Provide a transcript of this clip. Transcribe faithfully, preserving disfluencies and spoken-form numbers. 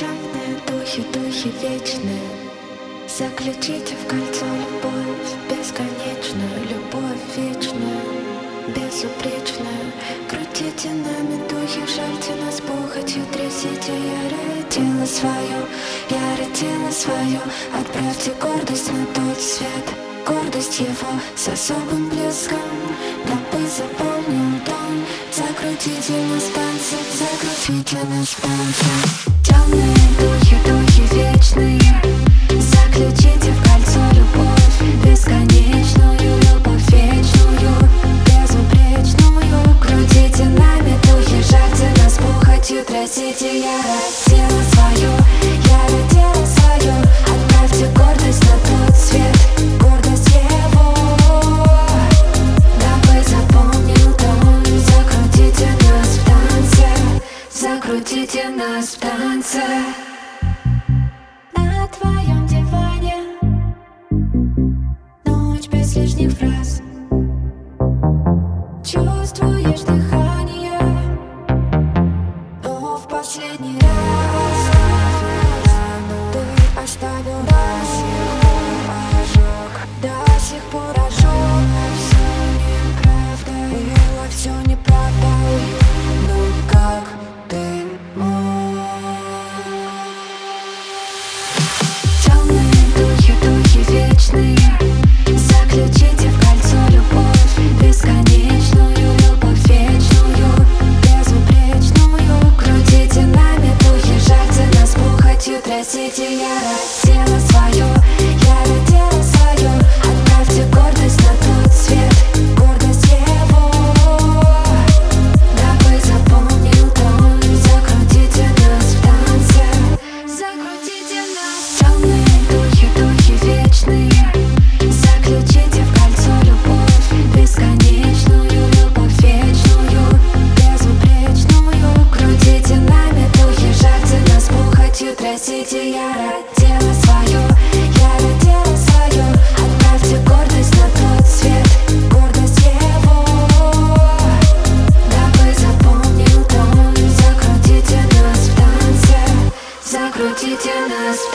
Темные духи, духи вечные, заключите в кольцо любовь бесконечную, любовь вечную, безупречную. Крутите нами духи, жальте нас похотью, трясите ярое тело свое, ярое тело свое. Отправьте гордость на тот свет, гордость его с особым блеском, дабы запомнил дом. Закрутите нас в танце, закрутите нас в танце. Темные духи, духи вечные, заключите в кольцо любовь бесконечную, любовь вечную, безупречную. Крутите нами духи, жарьте нас похотью, трясите ярое тело свое, ярое тело свое. Отправьте гордость на тот свет, гордость его, дабы запомнил дом. Закрутите нас в танце, закрутите нас в танце. На твоем диване ночь без лишних фраз. Чувствуешь дыхание, но в последний раз ты оставил ожог, до сих пор ожог. Все неправда, было все неправда. Ну как ты мог? Темные духи, духи вечные, заключите в кольцо любовь бесконечную, любовь вечную, безупречную. Крутите нами духи, жарьте нас похотью, трясите ярое тело свое, ярое тело свое. Отправьте гордость на тот свет, гордость его, дабы запомнил дом. Закрутите нас в танце, закрутите нас. Темные духи, духи вечные, заключите в кольцо любовь бесконечную, любовь вечную, безупречную. Крутите нами духи, жарьте нас похотью, трясите ярое тело свое, ярое тело свое. Отправьте гордость на тот свет, гордость его, дабы запомнил дом. Закрутите нас в танце, закрутите нас в